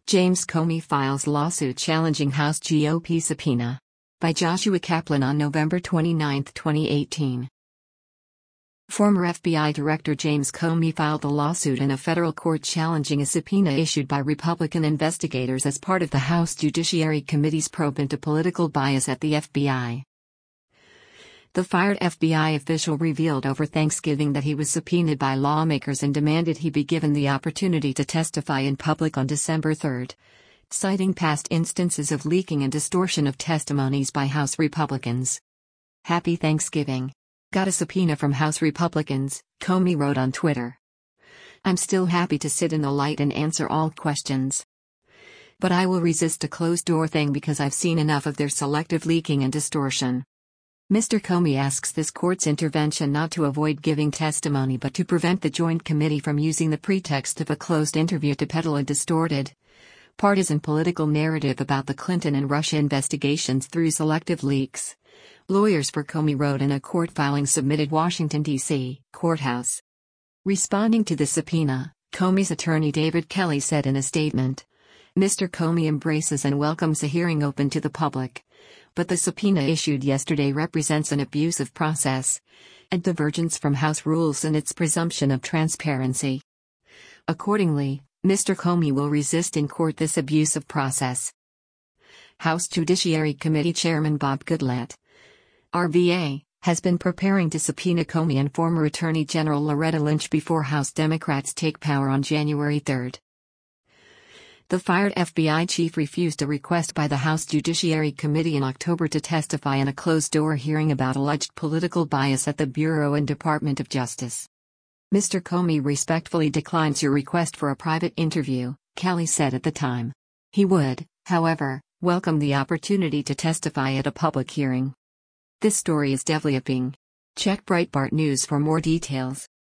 James Comey files lawsuit challenging House GOP subpoena. By Joshua Kaplan on November 29, 2018. Former FBI Director James Comey filed a lawsuit in a federal court challenging a subpoena issued by Republican investigators as part of the House Judiciary Committee's probe into political bias at the FBI. The fired FBI official revealed over Thanksgiving that he was subpoenaed by lawmakers and demanded he be given the opportunity to testify in public on December 3, citing past instances of leaking and distortion of testimonies by House Republicans. "Happy Thanksgiving. Got a subpoena from House Republicans," Comey wrote on Twitter. "I'm still happy to sit in the light and answer all questions. But I will resist a closed-door thing because I've seen enough of their selective leaking and distortion." Mr. Comey asks this court's intervention not to avoid giving testimony but to prevent the Joint Committee from using the pretext of a closed interview to peddle a distorted, partisan political narrative about the Clinton and Russia investigations through selective leaks. Lawyers for Comey wrote in a court filing submitted Washington, D.C. courthouse. Responding to the subpoena, Comey's attorney David Kelly said in a statement, "Mr. Comey embraces and welcomes a hearing open to the public. But the subpoena issued yesterday represents an abuse of process, a divergence from House rules and its presumption of transparency. Accordingly, Mr. Comey will resist in court this abuse of process." House Judiciary Committee Chairman Bob Goodlatte, RVA, has been preparing to subpoena Comey and former Attorney General Loretta Lynch before House Democrats take power on January 3. The fired FBI chief refused a request by the House Judiciary Committee in October to testify in a closed-door hearing about alleged political bias at the Bureau and Department of Justice. "Mr. Comey respectfully declines your request for a private interview," Kelly said at the time. He would, however, welcome the opportunity to testify at a public hearing. This story is developing. Check Breitbart News for more details.